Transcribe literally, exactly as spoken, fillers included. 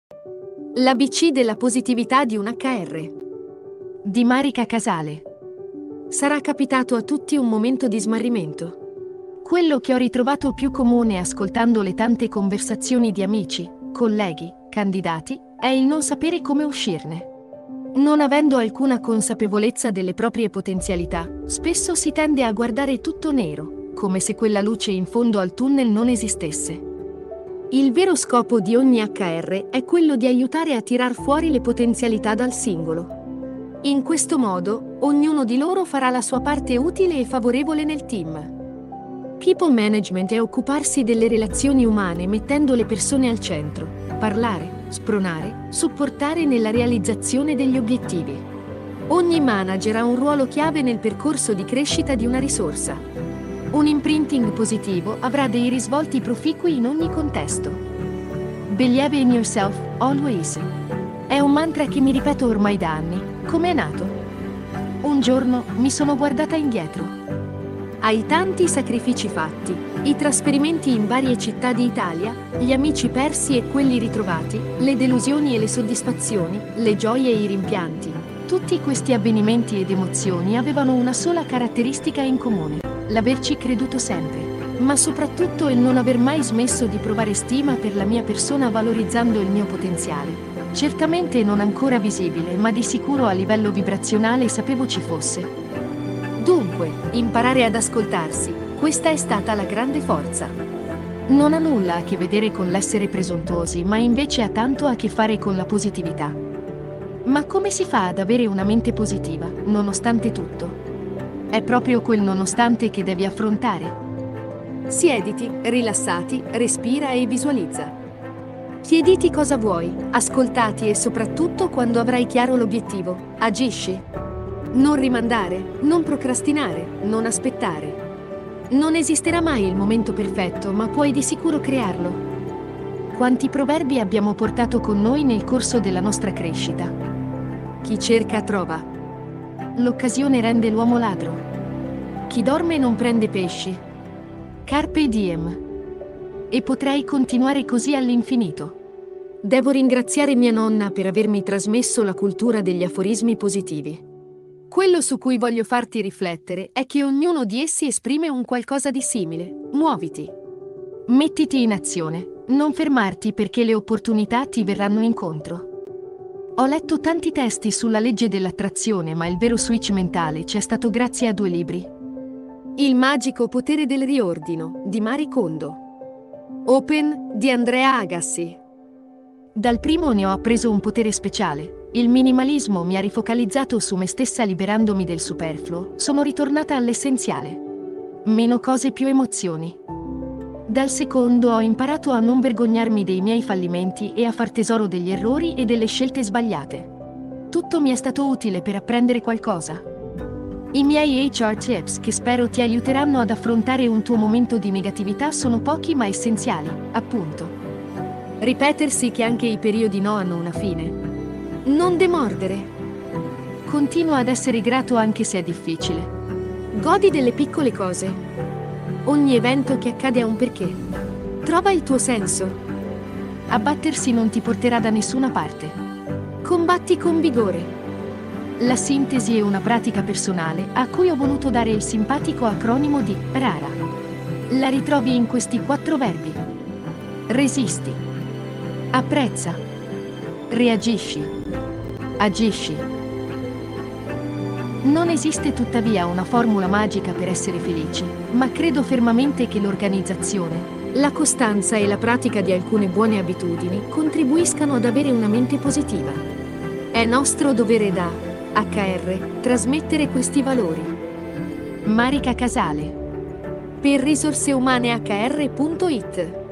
L'A B C della positività di un H R. Di Marica Casale. Sarà capitato a tutti un momento di smarrimento. Quello che ho ritrovato più comune ascoltando le tante conversazioni di amici, colleghi, candidati, è il non sapere come uscirne. Non avendo alcuna consapevolezza delle proprie potenzialità, spesso si tende a guardare tutto nero, come se quella luce in fondo al tunnel non esistesse. Il vero scopo di ogni H R è quello di aiutare a tirar fuori le potenzialità dal singolo. In questo modo, ognuno di loro farà la sua parte utile e favorevole nel team. People management è occuparsi delle relazioni umane mettendo le persone al centro, parlare, spronare, supportare nella realizzazione degli obiettivi. Ogni manager ha un ruolo chiave nel percorso di crescita di una risorsa. Un imprinting positivo avrà dei risvolti proficui in ogni contesto. Believe in yourself, always. È un mantra che mi ripeto ormai da anni. Come è nato? Un giorno mi sono guardata indietro. Ai tanti sacrifici fatti, i trasferimenti in varie città d'Italia, gli amici persi e quelli ritrovati, le delusioni e le soddisfazioni, le gioie e i rimpianti. Tutti questi avvenimenti ed emozioni avevano una sola caratteristica in comune: l'averci creduto sempre, ma soprattutto il non aver mai smesso di provare stima per la mia persona valorizzando il mio potenziale. Certamente non ancora visibile, ma di sicuro a livello vibrazionale sapevo ci fosse. Dunque, imparare ad ascoltarsi, questa è stata la grande forza. Non ha nulla a che vedere con l'essere presuntuosi, ma invece ha tanto a che fare con la positività. Ma come si fa ad avere una mente positiva, nonostante tutto? È proprio quel nonostante che devi affrontare. Siediti, rilassati, respira e visualizza. Chiediti cosa vuoi, ascoltati e soprattutto quando avrai chiaro l'obiettivo, agisci. Non rimandare, non procrastinare, non aspettare. Non esisterà mai il momento perfetto, ma puoi di sicuro crearlo. Quanti proverbi abbiamo portato con noi nel corso della nostra crescita? Chi cerca trova. L'occasione rende l'uomo ladro. Chi dorme non prende pesci. Carpe diem. E potrei continuare così all'infinito. Devo ringraziare mia nonna per avermi trasmesso la cultura degli aforismi positivi. Quello su cui voglio farti riflettere è che ognuno di essi esprime un qualcosa di simile. Muoviti. Mettiti in azione. Non fermarti perché le opportunità ti verranno incontro. Ho letto tanti testi sulla legge dell'attrazione, ma il vero switch mentale c'è stato grazie a due libri. Il magico potere del riordino, di Marie Kondo. Open, di Andrea Agassi. Dal primo ne ho appreso un potere speciale. Il minimalismo mi ha rifocalizzato su me stessa liberandomi del superfluo. Sono ritornata all'essenziale. Meno cose, più emozioni. Dal secondo ho imparato a non vergognarmi dei miei fallimenti e a far tesoro degli errori e delle scelte sbagliate. Tutto mi è stato utile per apprendere qualcosa. I miei H R tips, che spero ti aiuteranno ad affrontare un tuo momento di negatività, sono pochi ma essenziali, appunto. Ripetersi che anche i periodi no hanno una fine. Non demordere. Continua ad essere grato anche se è difficile. Godi delle piccole cose. Ogni evento che accade ha un perché. Trova il tuo senso. Abbattersi non ti porterà da nessuna parte. Combatti con vigore. La sintesi è una pratica personale a cui ho voluto dare il simpatico acronimo di RARA. La ritrovi in questi quattro verbi. Resisti. Apprezza. Reagisci. Agisci. Non esiste tuttavia una formula magica per essere felici, ma credo fermamente che l'organizzazione, la costanza e la pratica di alcune buone abitudini contribuiscano ad avere una mente positiva. È nostro dovere da H R trasmettere questi valori. Marica Casale. Per risorse umane H R punto it